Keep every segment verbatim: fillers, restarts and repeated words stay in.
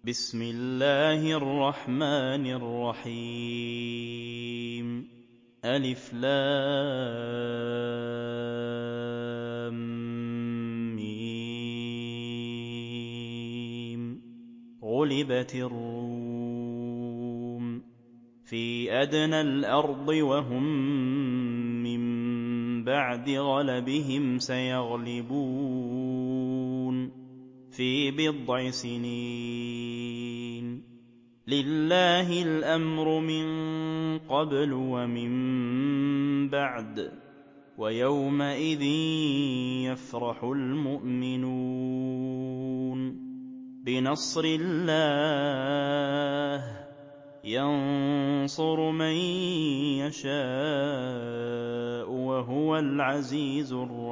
بسم الله الرحمن الرحيم ألف لام ميم غلبت الروم في أدنى الأرض وهم من بعد غلبهم سيغلبون في بضع سنين لله الأمر من قبل ومن بعد ويومئذ يفرح المؤمنون بنصر الله ينصر من يشاء وهو العزيز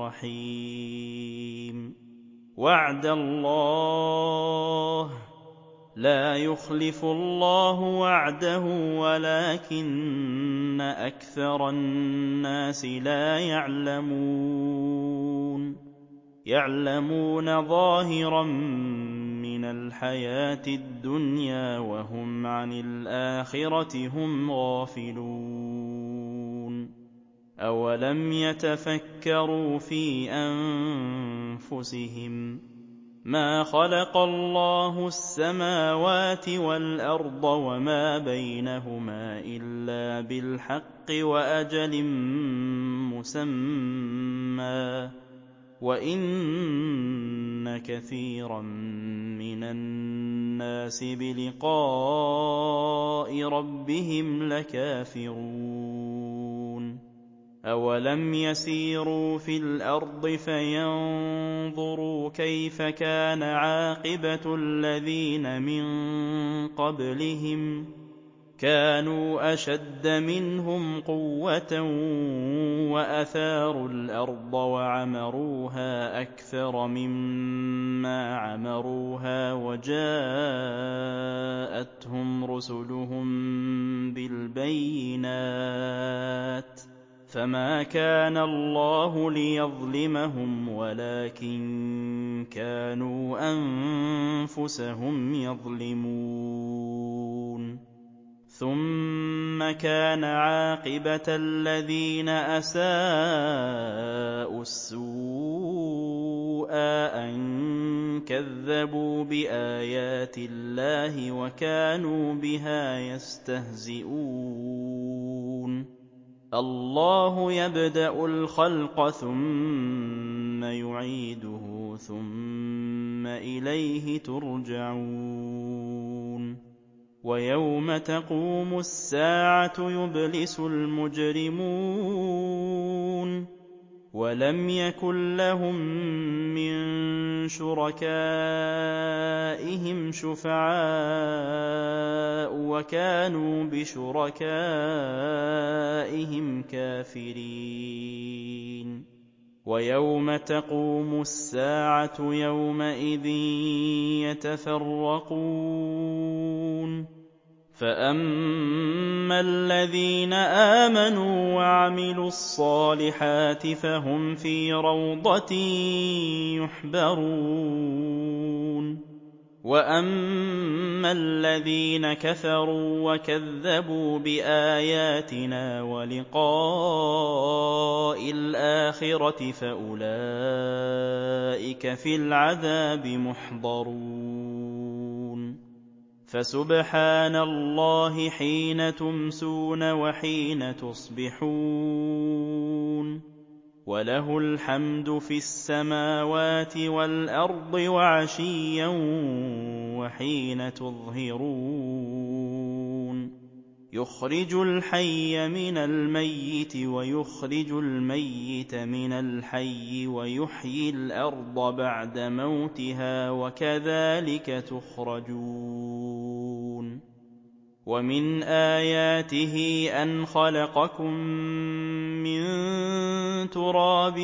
الرحيم وعد الله لا يخلف الله وعده ولكن أكثر الناس لا يعلمون يعلمون ظاهرا من الحياة الدنيا وهم عن الآخرة هم غافلون أولم يتفكروا في أنفسهم ما خلق الله السماوات والأرض وما بينهما إلا بالحق وأجل مسمى وإن كثيرا من الناس بلقاء ربهم لكافرون أولم يسيروا في الأرض فينظروا كيف كان عاقبة الذين من قبلهم كانوا أشد منهم قوة وأثاروا الأرض وعمروها أكثر مما عمروها وجاءتهم رسلهم بالبينات فما كان الله ليظلمهم ولكن كانوا أنفسهم يظلمون ثم كان عاقبة الذين أساءوا السوء أن كذبوا بآيات الله وكانوا بها يستهزئون الله يبدأ الخلق ثم يعيده ثم إليه ترجعون ويوم تقوم الساعة يبلس المجرمون ولم يكن لهم من شركائهم شفعاء وكانوا بشركائهم كافرين ويوم تقوم الساعة يومئذ يتفرقون فأما الذين آمنوا وعملوا الصالحات فهم في روضة يحبرون وأما الذين كفروا وكذبوا بآياتنا ولقاء الآخرة فأولئك في العذاب محضرون فسبحان الله حين تمسون وحين تصبحون وله الحمد في السماوات والأرض وعشيا وحين تظهرون يخرج الحي من الميت ويخرج الميت من الحي ويحيي الأرض بعد موتها وكذلك تخرجون ومن آياته أن خلقكم من تراب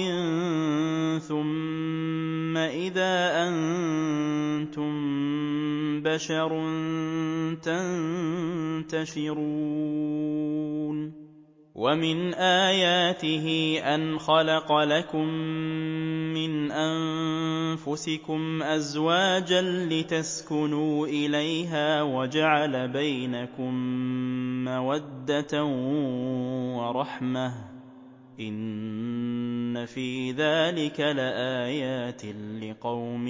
ثم إذا أنتم بشر تنتشرون وَمِنْ آيَاتِهِ أَنْ خَلَقَ لَكُم مِّنْ أَنفُسِكُمْ أَزْوَاجًا لِّتَسْكُنُوا إِلَيْهَا وَجَعَلَ بَيْنَكُم مَّوَدَّةً وَرَحْمَةً ۚ إِنَّ فِي ذَٰلِكَ لَآيَاتٍ لِّقَوْمٍ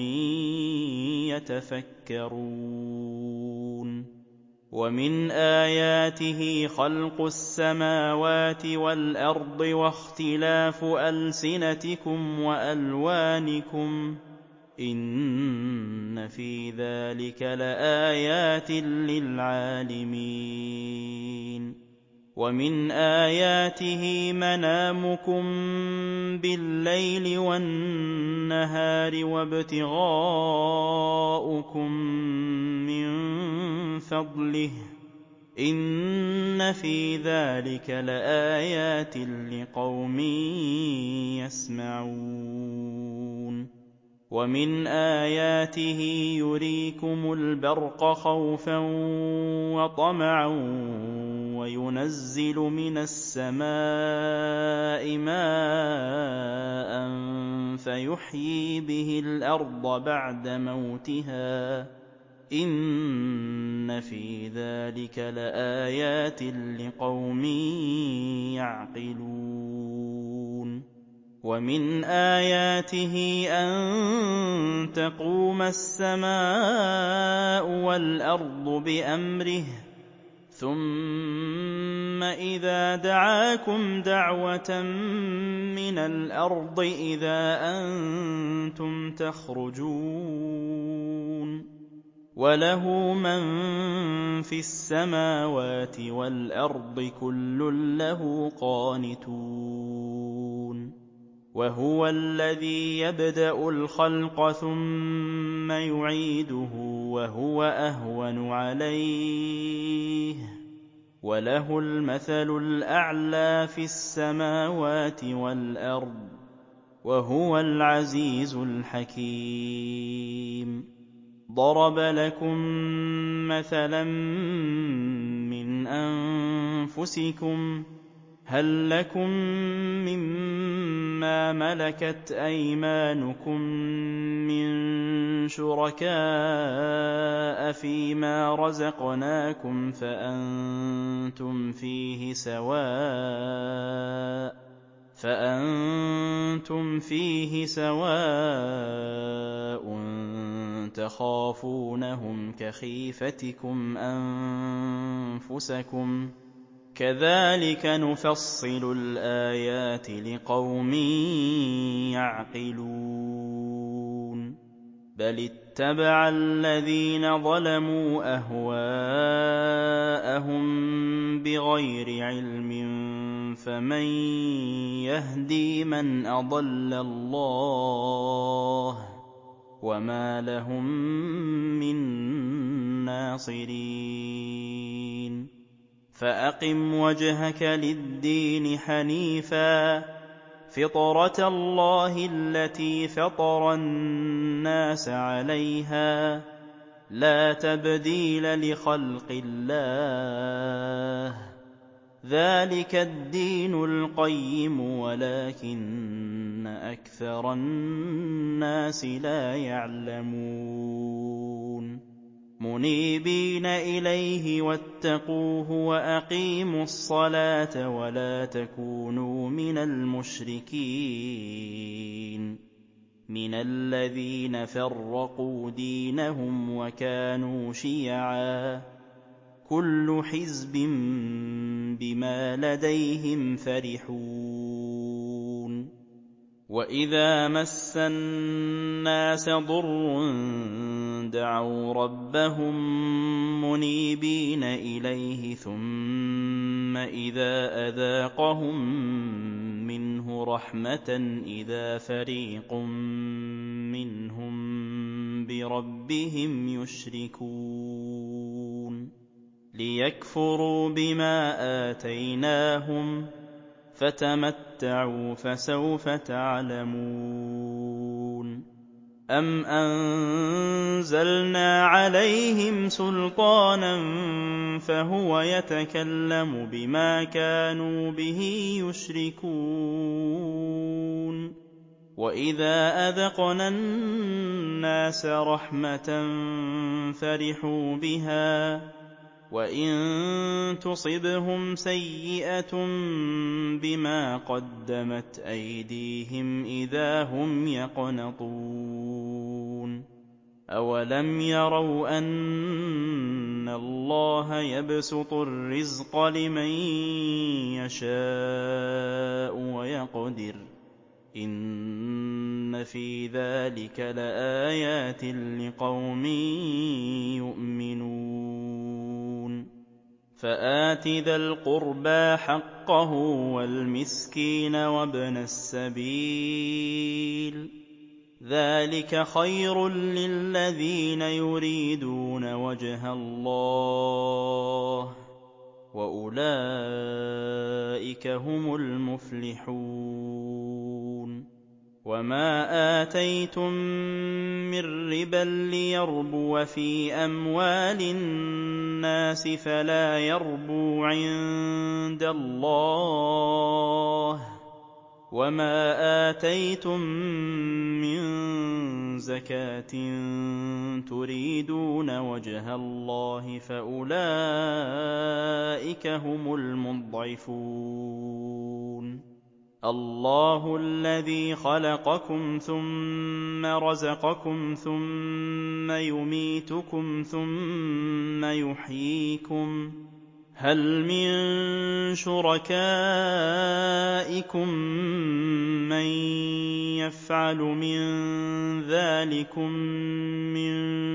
يَتَفَكَّرُونَ وَمِنْ آيَاتِهِ خَلْقُ السَّمَاوَاتِ وَالْأَرْضِ وَاخْتِلَافُ أَلْسِنَتِكُمْ وَأَلْوَانِكُمْ ۚ إِنَّ فِي ذَٰلِكَ لَآيَاتٍ لِّلْعَالِمِينَ وَمِنْ آيَاتِهِ مَنَامُكُم بِاللَّيْلِ وَالنَّهَارِ وَابْتِغَاؤُكُم مِّن فَضْلِهِ ۚ إِنَّ فِي ذَٰلِكَ لَآيَاتٍ لِّقَوْمٍ يَسْمَعُونَ وَمِنْ آيَاتِهِ يُرِيكُمُ الْبَرْقَ خَوْفًا وَطَمَعًا وَيُنَزِّلُ مِنَ السَّمَاءِ مَاءً فَيُحْيِي بِهِ الْأَرْضَ بَعْدَ مَوْتِهَا ۚ إِنَّ فِي ذَٰلِكَ لَآيَاتٍ لِّقَوْمٍ يَعْقِلُونَ وَمِنْ آيَاتِهِ أَن تَقُومَ السَّمَاءُ وَالْأَرْضُ بِأَمْرِهِ ۚ ثُمَّ إِذَا دَعَاكُمْ دَعْوَةً مِّنَ الْأَرْضِ إِذَا أَنتُمْ تَخْرُجُونَ وَلَهُ مَن فِي السَّمَاوَاتِ وَالْأَرْضِ كُلٌّ لَّهُ قَانِتُونَ وَهُوَ الَّذِي يَبْدَأُ الْخَلْقَ ثُمَّ يُعِيدُهُ وَهُوَ أَهْوَنُ عَلَيْهِ ۖ وَلَهُ الْمَثَلُ الْأَعْلَىٰ فِي السَّمَاوَاتِ وَالْأَرْضِ ۖ وَهُوَ الْعَزِيزُ الْحَكِيمُ ضَرَبَ لَكُم مَّثَلًا مِّنْ أَنفُسِكُمْ ۖ هَل لَّكُم مِّمَّا مَلَكَتْ أَيْمَانُكُم مِّن شُرَكَاءَ فِيمَا رَزَقْنَاكُمْ فَأَنتُمْ فِيهِ سَوَاءٌ فَأَنتُمْ فِيهِ سَوَاءٌ تَخَافُونَهُمْ كَخِيفَتِكُمْ أَنفُسَكُمْ ۚ كَذَٰلِكَ نُفَصِّلُ الْآيَاتِ لِقَوْمٍ يَعْقِلُونَ بَلِ اتَّبَعَ الَّذِينَ ظَلَمُوا أَهْوَاءَهُم بِغَيْرِ عِلْمٍ فَمَن يَهْدِي مَنْ أَضَلَّ اللَّهُ ۖ وَمَا لَهُم مِّن نَّاصِرِينَ فَأَقِمْ وَجْهَكَ لِلدِّينِ حَنِيفًا فِطْرَتَ اللَّهِ الَّتِي فَطَرَ النَّاسَ عَلَيْهَا ۚ لَا تَبْدِيلَ لِخَلْقِ اللَّهِ ۚ ذَٰلِكَ الدِّينُ الْقَيِّمُ وَلَٰكِنَّ أَكْثَرَ النَّاسِ لَا يَعْلَمُونَ مُنِيبِينَ إِلَيْهِ وَاتَّقُوهُ وَأَقِيمُوا الصَّلَاةَ وَلَا تَكُونُوا مِنَ الْمُشْرِكِينَ مِنَ الَّذِينَ فَرَّقُوا دِينَهُمْ وَكَانُوا شِيَعًا ۖ كُلُّ حِزْبٍ بِمَا لَدَيْهِمْ فَرِحُونَ وَإِذَا مَسَّ النَّاسَ ضُرٌّ دَعَوْا رَبَّهُم مُّنِيبِينَ إِلَيْهِ ثُمَّ إِذَا أَذَاقَهُم مِّنْهُ رَحْمَةً إِذَا فَرِيقٌ مِّنْهُم بِرَبِّهِمْ يُشْرِكُونَ لِيَكْفُرُوا بِمَا آتَيْنَاهُمْ ۚ فَتَمَتَّعُوا فَسَوْفَ تَعْلَمُونَ أَمْ أَنزَلْنَا عَلَيْهِمْ سُلْطَانًا فَهُوَ يَتَكَلَّمُ بِمَا كَانُوا بِهِ يُشْرِكُونَ وَإِذَا أَذَقْنَا النَّاسَ رَحْمَةً فَرِحُوا بِهَا وَإِن تُصِبْهُمْ سَيِّئَةٌ بِمَا قَدَّمَتْ أَيْدِيهِمْ إِذَا هُمْ يَقْنَطُونَ أَوَلَمْ يَرَوْا أَنَّ اللَّهَ يَبْسُطُ الرِّزْقَ لِمَن يَشَاءُ وَيَقْدِرُ إِنَّ فِي ذَلِكَ لَآيَاتٍ لِقَوْمٍ يُؤْمِنُونَ فَآتِ ذَا الْقُرْبَىٰ حَقَّهُ وَالْمِسْكِينَ وَابْنَ السَّبِيلِ ذَٰلِكَ خَيْرٌ لِّلَّذِينَ يُرِيدُونَ وَجْهَ اللَّهِ وَأُولَٰئِكَ هُمُ الْمُفْلِحُونَ وَمَا آتَيْتُم مِّن رِّبًا لِّيَرْبُوَ فِي أَمْوَالِ النَّاسِ فَلَا يَرْبُو عِندَ اللَّهِ وَمَا آتَيْتُم مِّن زَكَاةٍ تُرِيدُونَ وَجْهَ اللَّهِ فَأُولَٰئِكَ هُمُ الْمُضْعِفُونَ اللَّهُ الَّذِي خَلَقَكُمْ ثُمَّ رَزَقَكُمْ ثُمَّ يُمِيتُكُمْ ثُمَّ يُحْيِيكُمْ هَلْ مِن شُرَكَائِكُم مَّن يَفْعَلُ مِن ذَٰلِكُم مِّن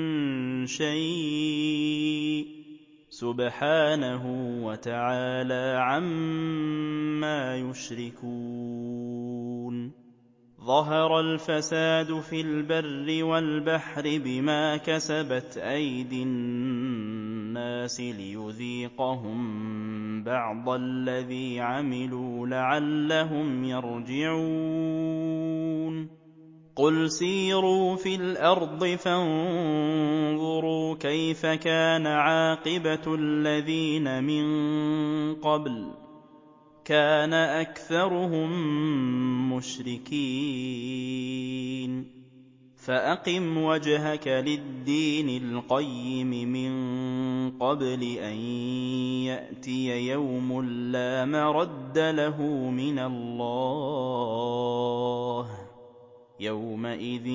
شَيْءٍ ۚ سُبْحَانَهُ وَتَعَالَىٰ عَمَّا يُشْرِكُونَ ظَهَرَ الْفَسَادُ فِي الْبَرِّ وَالْبَحْرِ بِمَا كَسَبَتْ أَيْدِي النَّاسِ لِيُذِيقَهُم بَعْضَ الَّذِي عَمِلُوا لَعَلَّهُمْ يَرْجِعُونَ قُلْ سِيرُوا فِي الْأَرْضِ فَانظُرُوا كَيْفَ كَانَ عَاقِبَةُ الَّذِينَ مِن قَبْلُ كَانَ أَكْثَرُهُم مُّشْرِكِينَ فَأَقِمْ وَجْهَكَ لِلدِّينِ الْقَيِّمِ مِن قَبْلِ أَن يَأْتِيَ يَوْمٌ لَّا مَرَدَّ لَهُ مِنَ اللَّهِ يَوْمَئِذٍ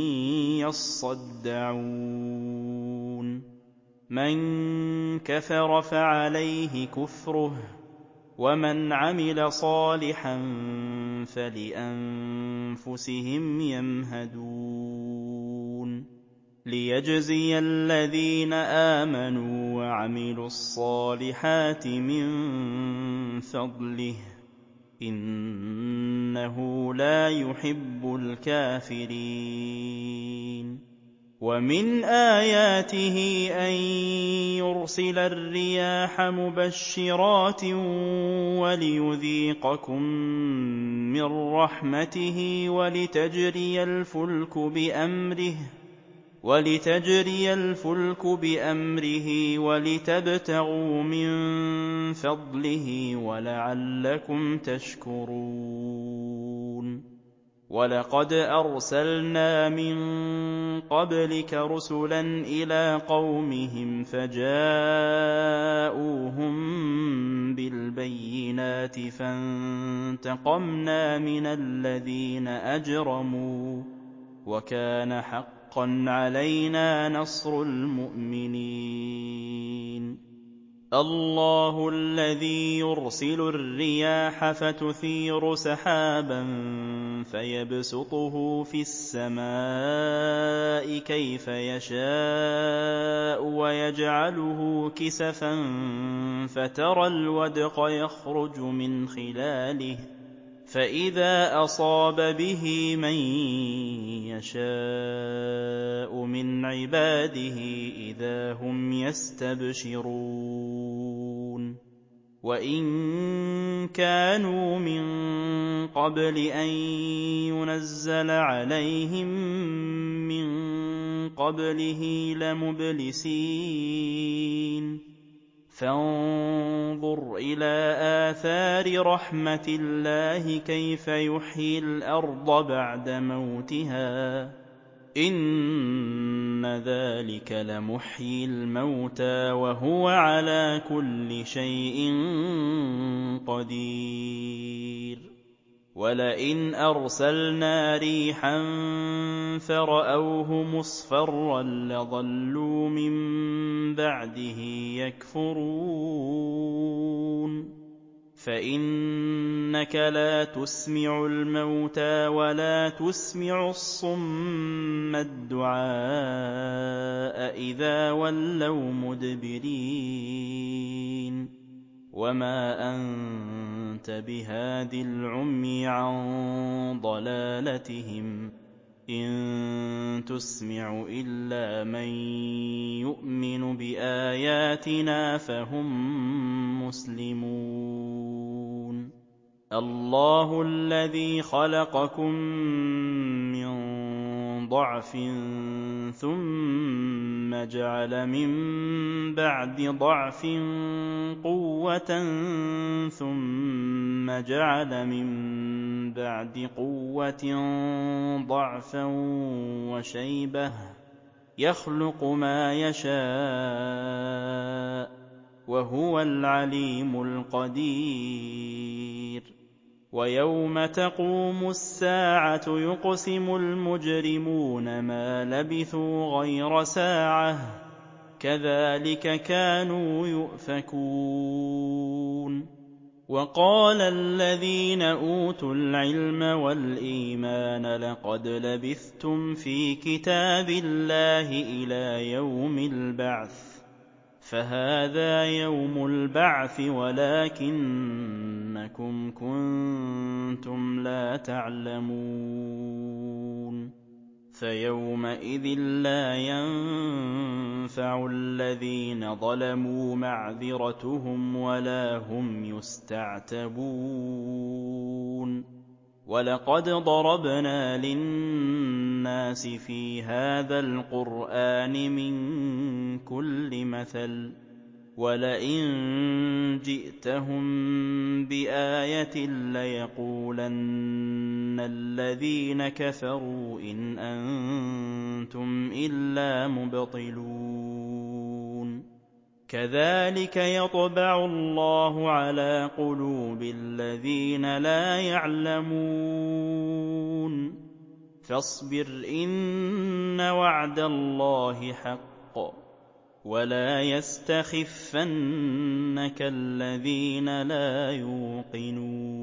يَصَّدَّعُونَ مَن كَفَرَ فَعَلَيْهِ كُفْرُهُ وَمَنْ عَمِلَ صَالِحًا فَلِأَنفُسِهِمْ يَمْهَدُونَ لِيَجْزِيَ الَّذِينَ آمَنُوا وَعَمِلُوا الصَّالِحَاتِ مِن فَضْلِهِ ۚ إِنَّهُ لَا يُحِبُّ الْكَافِرِينَ وَمِنْ آيَاتِهِ أَن يُرْسِلَ الرِّيَاحَ مُبَشِّرَاتٍ وَلِيُذِيقَكُم مِّن رَّحْمَتِهِ وَلِتَجْرِيَ الْفُلْكُ بِأَمْرِهِ وَلِتَجْرِيَ الْفُلْكُ بِأَمْرِهِ وَلِتَبْتَغُوا مِن فَضْلِهِ وَلَعَلَّكُمْ تَشْكُرُونَ وَلَقَدْ أَرْسَلْنَا مِن قَبْلِكَ رُسُلًا إِلَىٰ قَوْمِهِمْ فَجَاءُوهُم بِالْبَيِّنَاتِ فَانتَقَمْنَا مِنَ الَّذِينَ أَجْرَمُوا ۖ وَكَانَ حَقًّا عَلَيْنَا نَصْرُ الْمُؤْمِنِينَ اللَّهُ الَّذِي يُرْسِلُ الرِّيَاحَ فَتُثِيرُ سَحَابًا فَيَبْسُطُهُ فِي السَّمَاءِ كَيْفَ يَشَاءُ وَيَجْعَلُهُ كِسَفًا فَتَرَى الْوَدْقَ يَخْرُجُ مِنْ خِلَالِهِ فَإِذَا أَصَابَ بِهِ مَن يَشَاءُ مِنْ عِبَادِهِ إِذَا هُمْ يَسْتَبْشِرُونَ وَإِن كَانُوا مِن قَبْلِ أَن يُنَزَّلَ عَلَيْهِم مِّن قَبْلِهِ لَمُبْلِسِينَ فَانظُرْ إِلَىٰ آثَارِ رَحْمَتِ اللَّهِ كَيْفَ يُحْيِي الْأَرْضَ بَعْدَ مَوْتِهَا ۚ إِنَّ ذَٰلِكَ لَمُحْيِي الْمَوْتَىٰ وَهُوَ عَلَىٰ كُلِّ شَيْءٍ قَدِيرٌ وَلَئِنْ أَرْسَلْنَا رِيحًا فَرَأَوْهُ مُصْفَرًّا لَّظَلُّوا مِن بَعْدِهِ يَكْفُرُونَ فَإِنَّكَ لَا تُسْمِعُ الْمَوْتَىٰ وَلَا تُسْمِعُ الصُّمَّ الدُّعَاءَ إِذَا وَلَّوْا مُدْبِرِينَ وَمَا أَنتَ بِهَادِ الْعُمْيِ عَن ضَلَالَتِهِمْ ۖ إِن تُسْمِعُ إِلَّا مَن يُؤْمِنُ بِآيَاتِنَا فَهُم مُّسْلِمُونَ اللَّهُ الَّذِي خَلَقَكُم مِّن ضَعْفٍ ثُمَّ جَعَلَ مِن بَعْدِ ضَعْفٍ قُوَّةً ثُمَّ جَعَلَ مِن بَعْدِ قُوَّةٍ ضَعْفًا وَشَيْبَةً ۚ يَخْلُقُ مَا يَشَاءُ ۖ وَهُوَ الْعَلِيمُ الْقَدِيرُ وَيَوْمَ تَقُومُ السَّاعَةُ يُقْسِمُ الْمُجْرِمُونَ مَا لَبِثُوا غَيْرَ سَاعَةٍ ۚ كَذَٰلِكَ كَانُوا يُؤْفَكُونَ وَقَالَ الَّذِينَ أُوتُوا الْعِلْمَ وَالْإِيمَانَ لَقَدْ لَبِثْتُمْ فِي كِتَابِ اللَّهِ إِلَىٰ يَوْمِ الْبَعْثِ ۖ فَهَٰذَا يَوْمُ الْبَعْثِ وَلَٰكِنَّكُمْ كُنتُمْ لَا تَعْلَمُونَ فَيَوْمَئِذٍ لَّا يَنفَعُ الَّذِينَ ظَلَمُوا مَعْذِرَتُهُمْ وَلَا هُمْ يُسْتَعْتَبُونَ وَلَقَدْ ضَرَبْنَا لِلنَّاسِ فِي هَٰذَا الْقُرْآنِ مِن كُلِّ مَثَلٍ ۚ وَلَئِن جِئْتَهُم بِآيَةٍ لَّيَقُولَنَّ الَّذِينَ كَفَرُوا إِنْ أَنتُمْ إِلَّا مُبْطِلُونَ كَذَٰلِكَ يَطْبَعُ اللَّهُ عَلَىٰ قُلُوبِ الَّذِينَ لَا يَعْلَمُونَ فَاصْبِرْ إِنَّ وَعْدَ اللَّهِ حَقٌّ وَلَا يَسْتَخِفَّنَّكَ الَّذِينَ لَا يُوقِنُونَ